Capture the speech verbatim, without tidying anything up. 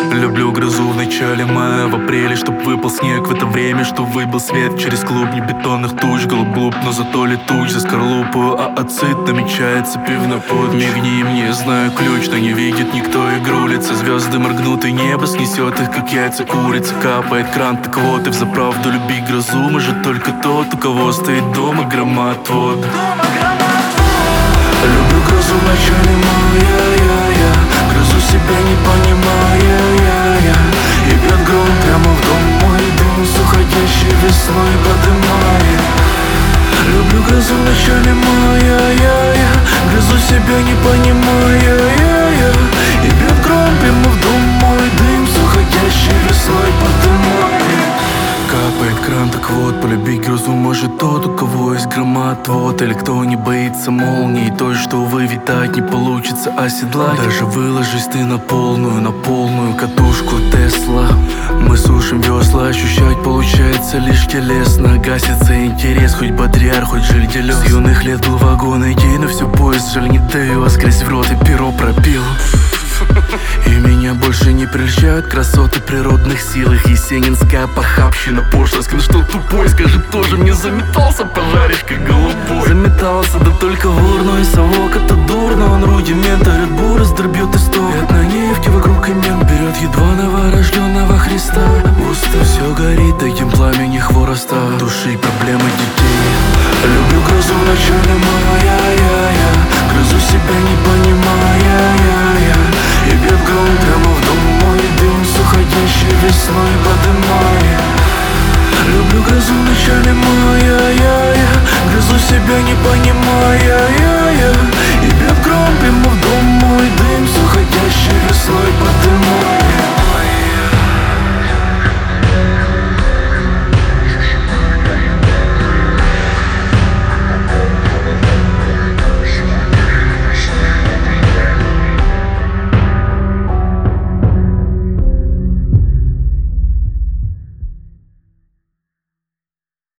Люблю грозу в начале мая, в апреле, чтоб выпал снег. В это время, что выбил свет через клубни бетонных туч. Голуб, но зато летуч за скорлупу, а ацит намечается пивной под. Мигни мне, знаю ключ, но не видит никто игру. Лица звезды моргнут и небо снесет их, как яйца курицы. Капает кран, так вот и взаправду люби грозу. Может только тот, у кого стоит дома громоотвод. Люблю грозу в начале мая, я, я. Грозу себя не понимая, я, я. И бьет гром прямо в дом мой, дым с уходящей весной подымает. Люблю грозу в начале мая, я, я. Грозу себя не понимая, я, я. И бьет гром прямо в дом мой, дым с уходящей весной подымает. Капает кран, так вот, полюбить грозу может тот, у кого есть громоотвод. Или кто не боится молнии, той, что вывитать не получится оседлать. Даже выложись ты на полную, на полную катушку Тесла. Мы сушим весла, ощущать получается лишь телесно. Гасится интерес, хоть бодряр, хоть жильделёс. С юных лет был вагон идей, но все поезд, жаль не довез. Грязь в рот и перо пропил. И меня больше не прельщают красоты природных сил. Их есенинская похабщина, пошлость. Ну что тупой, скажи тоже, мне заметался пожаришь, как голубой. Заметался, да только в урну, и совок это дурно. Он рудимент, рыбу раздробьет исток. Пятна нефти вокруг имен берет едва новорожденного Христа. Густо все горит таким пламени хвороста, души и проблемы детей. Люблю грозу в начале мая, я, я. Грозу себя не понимая, я, я. И бьет гром прямо в дом мой, дым с уходящей весной подымает. Люблю грозу в начале мая, я, я. Грозу себя не понимая, я, я. И бьет гром прямо в дом мой, дым с уходящей весной подымает.